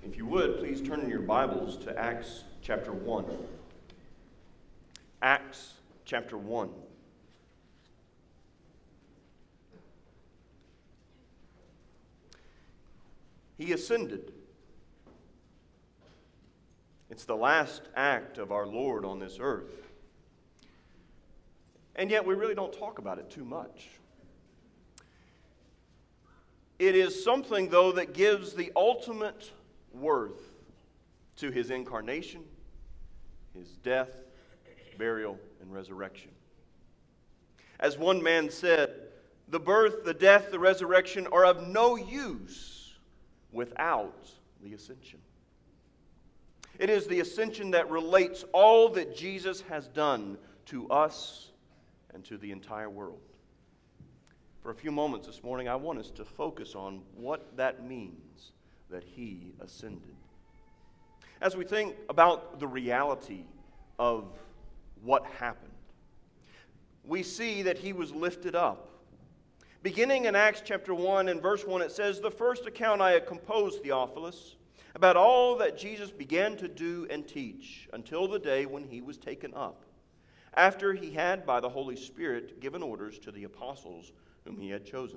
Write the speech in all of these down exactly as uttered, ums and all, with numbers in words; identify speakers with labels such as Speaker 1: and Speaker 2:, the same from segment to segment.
Speaker 1: If you would, please turn in your Bibles to Acts chapter one. Acts chapter one. He ascended. It's the last act of our Lord on this earth. And yet we really don't talk about it too much. It is something, though, that gives the ultimate worth to his incarnation, his death, burial, and resurrection. As one man said, the birth, the death, the resurrection are of no use without the ascension. It is the ascension that relates all that Jesus has done to us and to the entire world. For a few moments this morning, I want us to focus on what that means, that he ascended. As we think about the reality of what happened, we see that he was lifted up. Beginning in Acts chapter one and verse one, it says, "The first account I had composed, Theophilus, about all that Jesus began to do and teach until the day when he was taken up, after he had by the Holy Spirit given orders to the apostles whom he had chosen.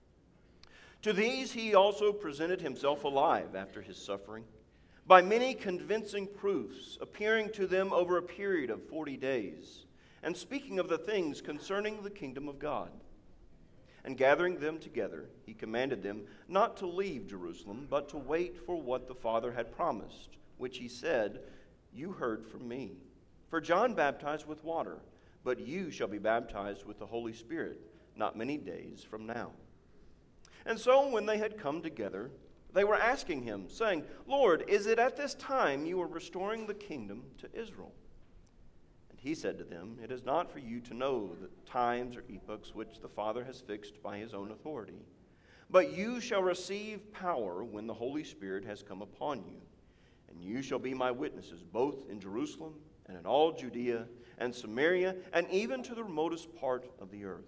Speaker 1: To these he also presented himself alive after his suffering, by many convincing proofs, appearing to them over a period of forty days, and speaking of the things concerning the kingdom of God. And gathering them together, he commanded them not to leave Jerusalem, but to wait for what the Father had promised, which he said, 'You heard from me. For John baptized with water, but you shall be baptized with the Holy Spirit not many days from now.' And so when they had come together, they were asking him, saying, 'Lord, is it at this time you are restoring the kingdom to Israel?' And he said to them, 'It is not for you to know the times or epochs which the Father has fixed by his own authority. But you shall receive power when the Holy Spirit has come upon you. And you shall be my witnesses both in Jerusalem and in all Judea and Samaria and even to the remotest part of the earth.'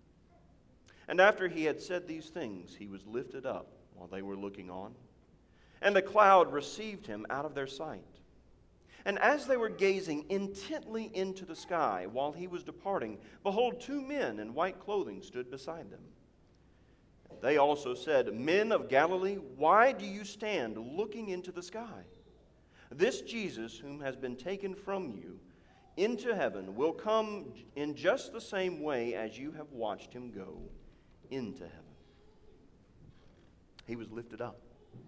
Speaker 1: And after he had said these things, he was lifted up while they were looking on, and a cloud received him out of their sight. And as they were gazing intently into the sky while he was departing, behold, two men in white clothing stood beside them. And they also said, 'Men of Galilee, why do you stand looking into the sky? This Jesus, whom has been taken from you into heaven, will come in just the same way as you have watched him go into heaven.'" He was lifted up.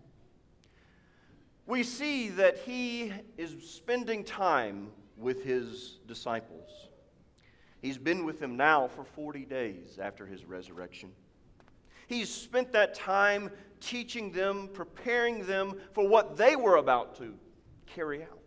Speaker 1: We see that he is spending time with his disciples. He's been with them now for forty days after his resurrection. He's spent that time teaching them, preparing them for what they were about to carry out.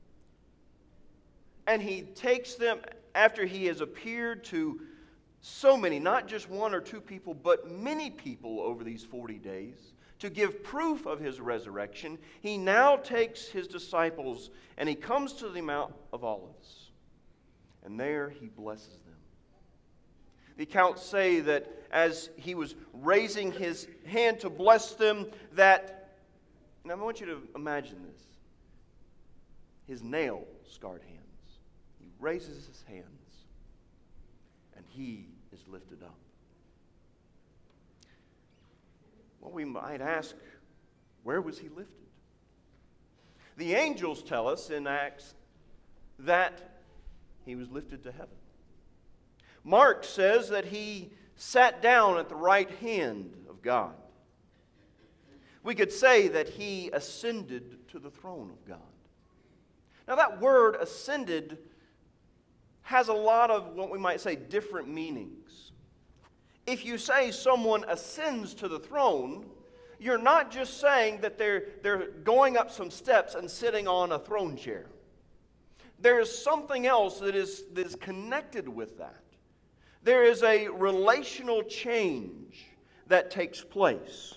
Speaker 1: And he takes them, after he has appeared to so many, not just one or two people, but many people over these forty days, to give proof of his resurrection. He now takes his disciples and he comes to the Mount of Olives. And there he blesses them. The accounts say that as he was raising his hand to bless them, that, and I want you to imagine this, his nail-scarred hands. He raises his hands and he is lifted up. Well, we might ask, where was he lifted? The angels tell us in Acts that he was lifted to heaven. Mark says that he sat down at the right hand of God. We could say that he ascended to the throne of God. Now that word ascended has a lot of what we might say different meanings. If you say someone ascends to the throne, you're not just saying that they're, they're going up some steps and sitting on a throne chair. There is something else that is, that is connected with that. There is a relational change that takes place.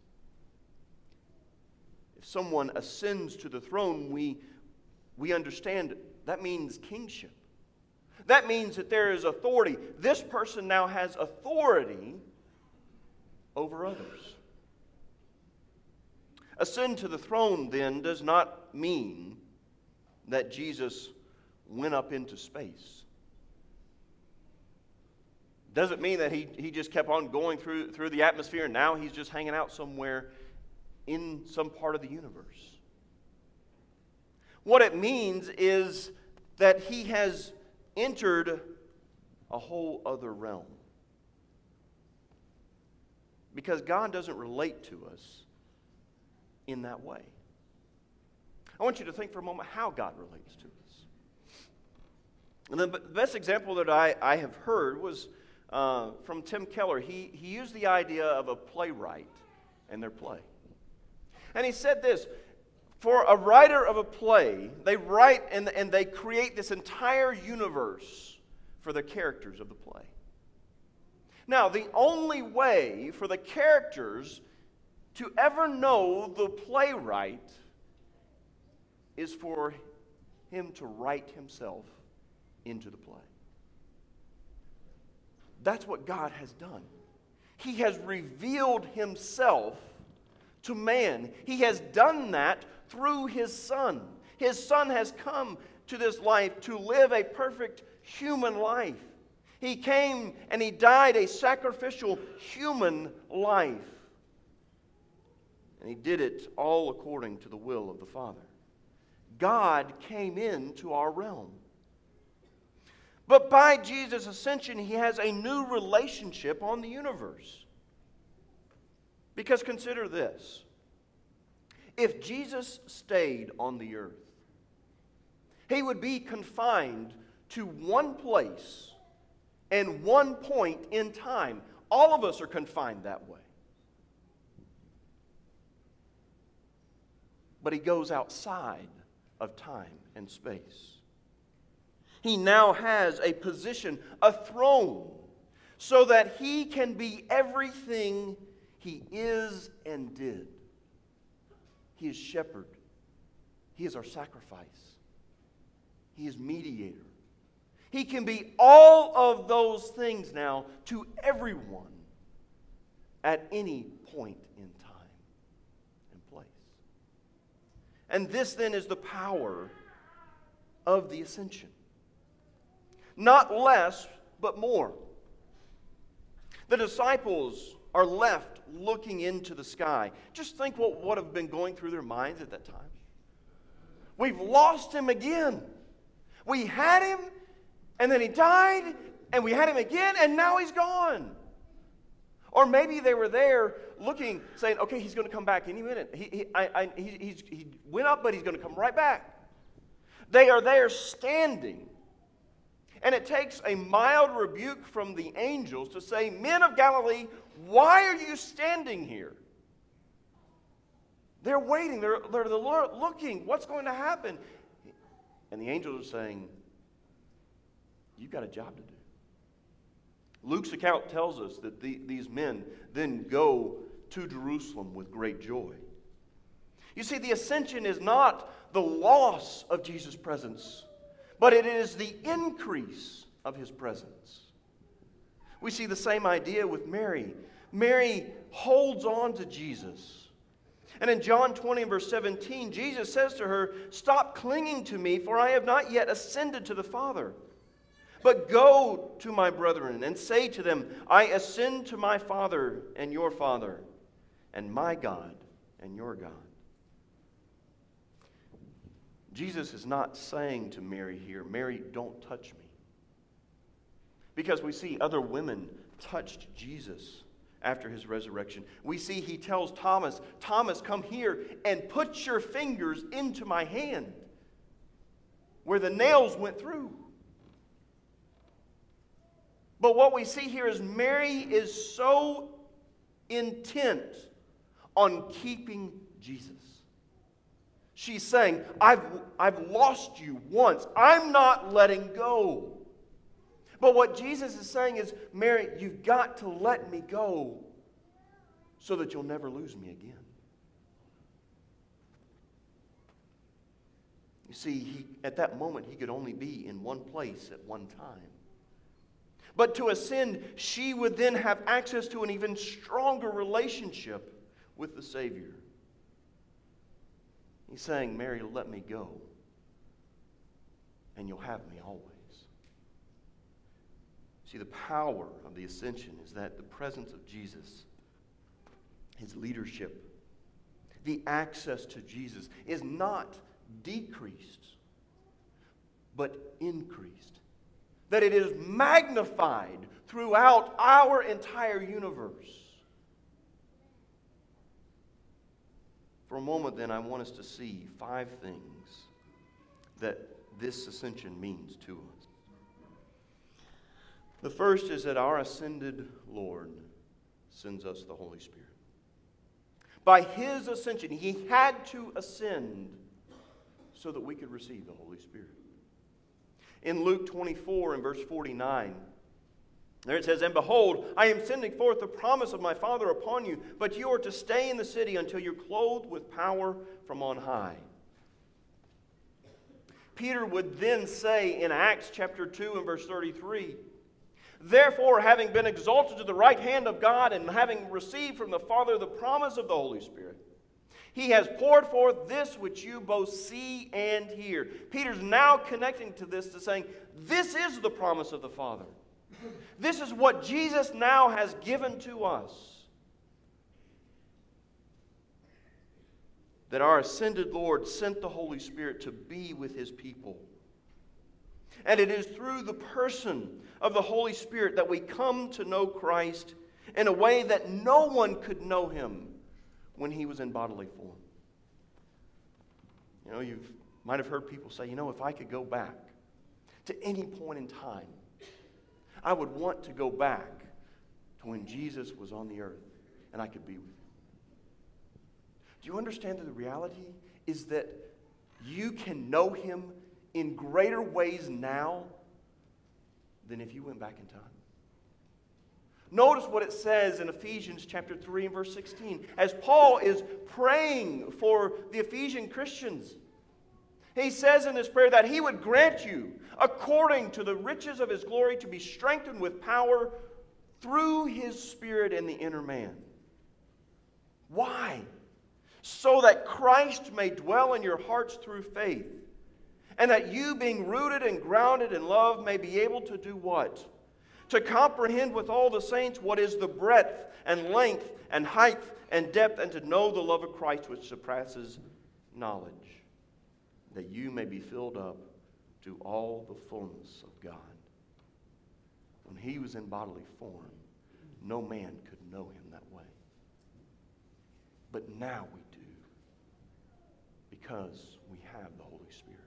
Speaker 1: If someone ascends to the throne, we, we understand that means kingship. That means that there is authority. This person now has authority over others. Ascend to the throne, then, does not mean that Jesus went up into space. Doesn't mean that he, he just kept on going through, through the atmosphere and now he's just hanging out somewhere in some part of the universe. What it means is that he has entered a whole other realm. Because God doesn't relate to us in that way. I want you to think for a moment how God relates to us. And the best example that I, I have heard was uh, from Tim Keller. He, he used the idea of a playwright and their play. And he said this, for a writer of a play, they write and, and they create this entire universe for the characters of the play. Now, the only way for the characters to ever know the playwright is for him to write himself into the play. That's what God has done. He has revealed himself to man. He has done that through his Son. His Son has come to this life to live a perfect human life. He came and he died a sacrificial human life. And he did it all according to the will of the Father. God came into our realm. But by Jesus' ascension, he has a new relationship on the universe. Because consider this. If Jesus stayed on the earth, he would be confined to one place and one point in time. All of us are confined that way. But he goes outside of time and space. He now has a position, a throne, so that he can be everything he is and did. He is shepherd. He is our sacrifice. He is mediator. He can be all of those things now to everyone at any point in time and place. And this then is the power of the ascension. Not less, but more. The disciples are left looking into the sky. Just think what would have been going through their minds at that time. We've lost him again. We had him, and then he died, and we had him again, and now he's gone. Or maybe they were there looking, saying, okay, he's going to come back any minute. He, he, I, I, he, he's, he went up, but he's going to come right back. They are there standing. And it takes a mild rebuke from the angels to say, men of Galilee, why are you standing here? They're waiting. They're, they're looking. What's going to happen? And the angels are saying, you've got a job to do. Luke's account tells us that the, these men then go to Jerusalem with great joy. You see, the ascension is not the loss of Jesus' presence, but it is the increase of his presence. We see the same idea with Mary. Mary holds on to Jesus. And in John twenty and verse seventeen, Jesus says to her, stop clinging to me, for I have not yet ascended to the Father. But go to my brethren and say to them, I ascend to my Father and your Father, and my God and your God. Jesus is not saying to Mary here, Mary, don't touch me. Because we see other women touched Jesus after his resurrection. We see he tells Thomas, Thomas, come here and put your fingers into my hand where the nails went through. But what we see here is Mary is so intent on keeping Jesus. She's saying, I've, I've lost you once. I'm not letting go. But what Jesus is saying is, Mary, you've got to let me go so that you'll never lose me again. You see, he, at that moment, he could only be in one place at one time. But to ascend, she would then have access to an even stronger relationship with the Savior. He's saying, Mary, let me go, and you'll have me always. See, the power of the ascension is that the presence of Jesus, his leadership, the access to Jesus is not decreased, but increased. That it is magnified throughout our entire universe. For a moment, then, I want us to see five things that this ascension means to us. The first is that our ascended Lord sends us the Holy Spirit. By his ascension, he had to ascend so that we could receive the Holy Spirit. In Luke twenty-four and verse forty-nine, there it says, "And behold, I am sending forth the promise of my Father upon you, but you are to stay in the city until you're clothed with power from on high." Peter would then say in Acts chapter two and verse thirty-three, "Therefore, having been exalted to the right hand of God and having received from the Father the promise of the Holy Spirit, he has poured forth this which you both see and hear." Peter's now connecting to this to saying, this is the promise of the Father. This is what Jesus now has given to us. That our ascended Lord sent the Holy Spirit to be with his people. And it is through the person of the Holy Spirit that we come to know Christ in a way that no one could know him when he was in bodily form. You know, you might have heard people say, you know, if I could go back to any point in time, I would want to go back to when Jesus was on the earth and I could be with him. Do you understand that the reality is that you can know him in greater ways now than if you went back in time? Notice what it says in Ephesians chapter three and verse sixteen. As Paul is praying for the Ephesian Christians, he says in this prayer that he would grant you, according to the riches of his glory, to be strengthened with power through his Spirit in the inner man. Why? So that Christ may dwell in your hearts through faith, and that you, being rooted and grounded in love, may be able to do what? To comprehend with all the saints what is the breadth and length and height and depth, and to know the love of Christ which surpasses knowledge, that you may be filled up to all the fullness of God. When he was in bodily form, no man could know him that way. But now we do, because we have the Holy Spirit.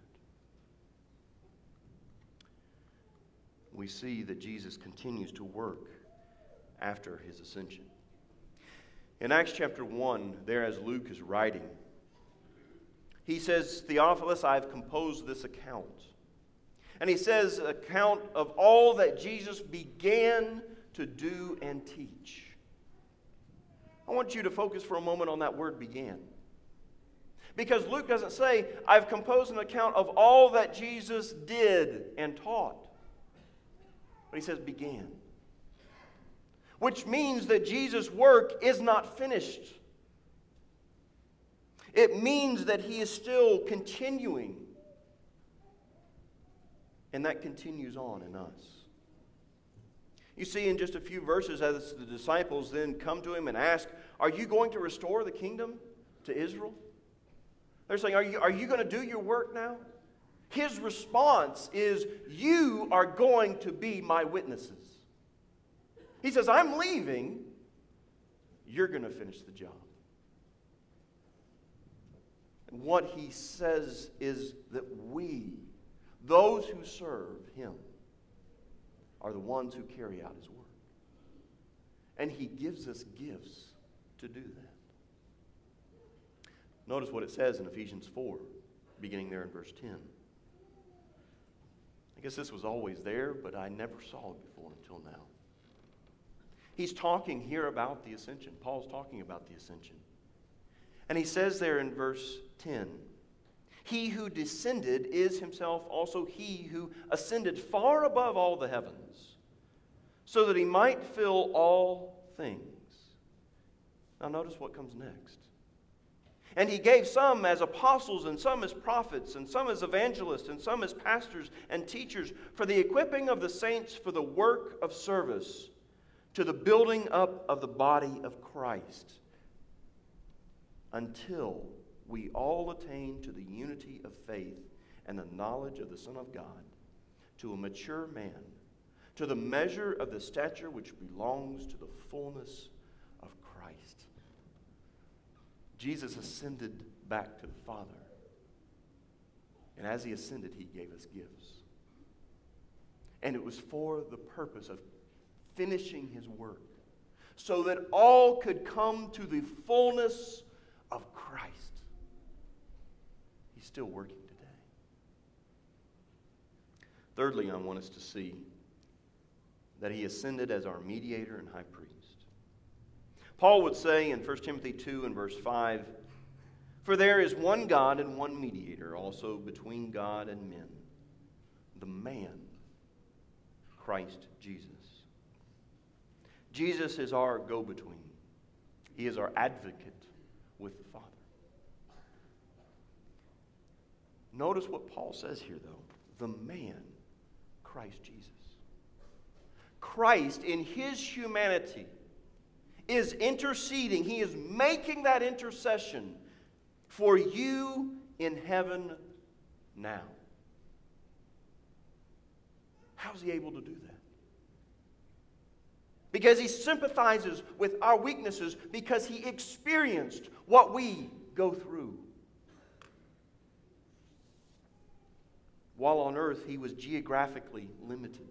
Speaker 1: We see that Jesus continues to work after his ascension. In Acts chapter one, there as Luke is writing, he says, "Theophilus, I have composed this account." And he says, account of all that Jesus began to do and teach. I want you to focus for a moment on that word began. Because Luke doesn't say, I've composed an account of all that Jesus did and taught. But he says began. Which means that Jesus' work is not finished. It means that he is still continuing. And that continues on in us. You see in just a few verses as the disciples then come to him and ask, are you going to restore the kingdom to Israel? They're saying, are you, are you going to do your work now? His response is, you are going to be my witnesses. He says, I'm leaving. You're going to finish the job. And what he says is that we, those who serve him, are the ones who carry out his work. And he gives us gifts to do that. Notice what it says in Ephesians four, beginning there in verse ten. I guess this was always there, but I never saw it before until now. He's talking here about the ascension. Paul's talking about the ascension. And he says there in verse ten, he who descended is himself also he who ascended far above all the heavens, so that he might fill all things. Now notice what comes next. And he gave some as apostles, and some as prophets, and some as evangelists, and some as pastors and teachers, for the equipping of the saints for the work of service, to the building up of the body of Christ, until we all attain to the unity of faith and the knowledge of the Son of God, to a mature man, to the measure of the stature which belongs to the fullness of Christ. Jesus ascended back to the Father. And as he ascended, he gave us gifts. And it was for the purpose of finishing his work, so that all could come to the fullness of Christ. He's still working today. Thirdly, I want us to see that he ascended as our mediator and high priest. Paul would say in First Timothy two and verse five, "For there is one God and one mediator also between God and men, the man, Christ Jesus." Jesus is our go-between. He is our advocate with the Father. Notice what Paul says here, though. The man, Christ Jesus. Christ, in his humanity, is interceding. He is making that intercession for you in heaven now. How is he able to do that? Because he sympathizes with our weaknesses, because he experienced what we go through. While on earth, he was geographically limited.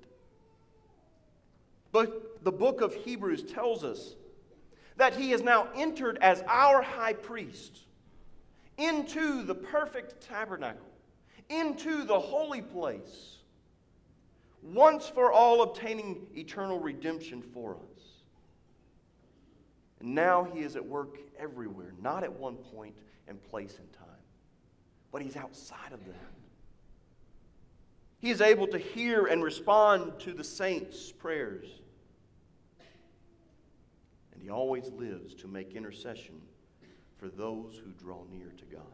Speaker 1: But the book of Hebrews tells us that he has now entered as our high priest into the perfect tabernacle, into the holy place, once for all obtaining eternal redemption for us. And now he is at work everywhere, not at one point and place in time, but he's outside of that. He is able to hear and respond to the saints' prayers. And he always lives to make intercession for those who draw near to God.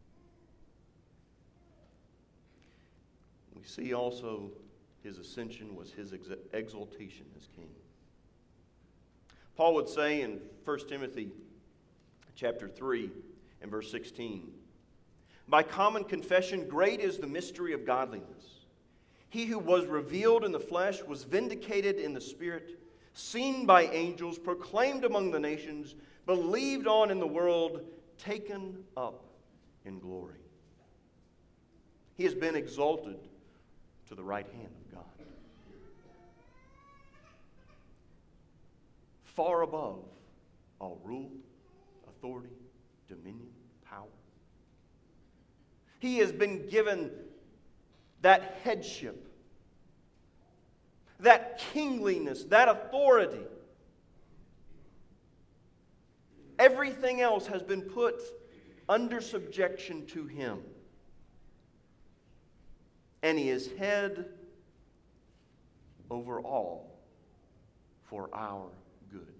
Speaker 1: We see also his ascension was his ex- exaltation as king. Paul would say in First Timothy chapter three and verse sixteen, "By common confession, great is the mystery of godliness. He who was revealed in the flesh was vindicated in the Spirit, seen by angels, proclaimed among the nations, believed on in the world, taken up in glory." He has been exalted to the right hand of God, far above all rule, authority, dominion, power. He has been given that headship, that kingliness, that authority. Everything else has been put under subjection to him. And he is head over all for our good.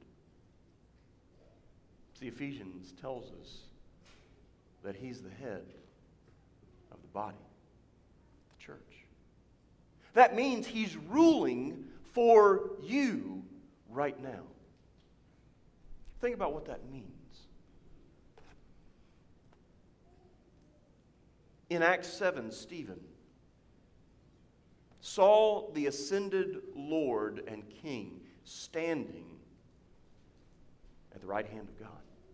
Speaker 1: See, Ephesians tells us that he's the head of the body, the church. That means he's ruling for you right now. Think about what that means. In Acts seven, Stephen saw the ascended Lord and King standing at the right hand of God.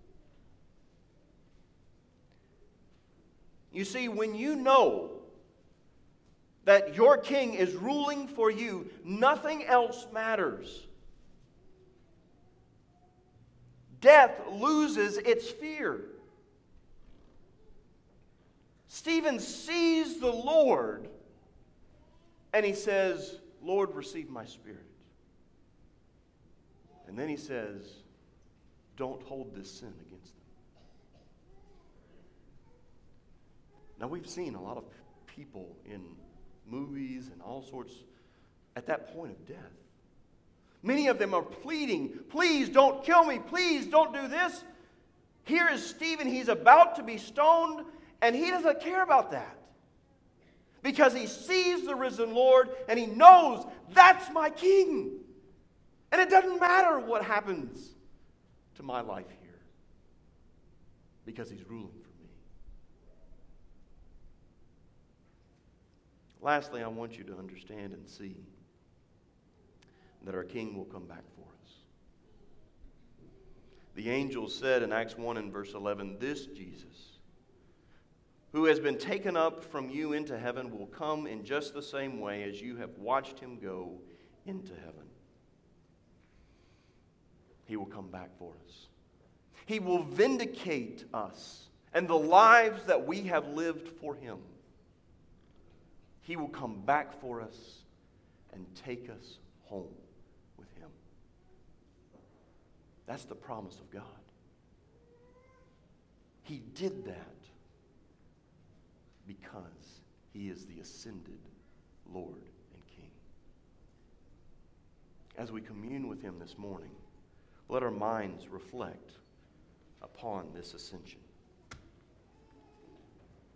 Speaker 1: You see, when you know that your King is ruling for you, nothing else matters. Death loses its fear. Stephen sees the Lord and he says, "Lord, receive my spirit." And then he says, "Don't hold this sin against them." Now, we've seen a lot of people in movies and all sorts at that point of death. Many of them are pleading, "Please don't kill me. Please don't do this." Here is Stephen. He's about to be stoned, and he doesn't care about that. Because he sees the risen Lord, and he knows that's my king. And it doesn't matter what happens to my life here, because he's ruling for me. Lastly, I want you to understand and see that our king will come back for us. The angel said in Acts one and verse eleven, "This Jesus, who has been taken up from you into heaven, will come in just the same way as you have watched him go into heaven." He will come back for us. He will vindicate us and the lives that we have lived for him. He will come back for us and take us home with him. That's the promise of God. He did that because he is the ascended Lord and King. As we commune with him this morning, let our minds reflect upon this ascension.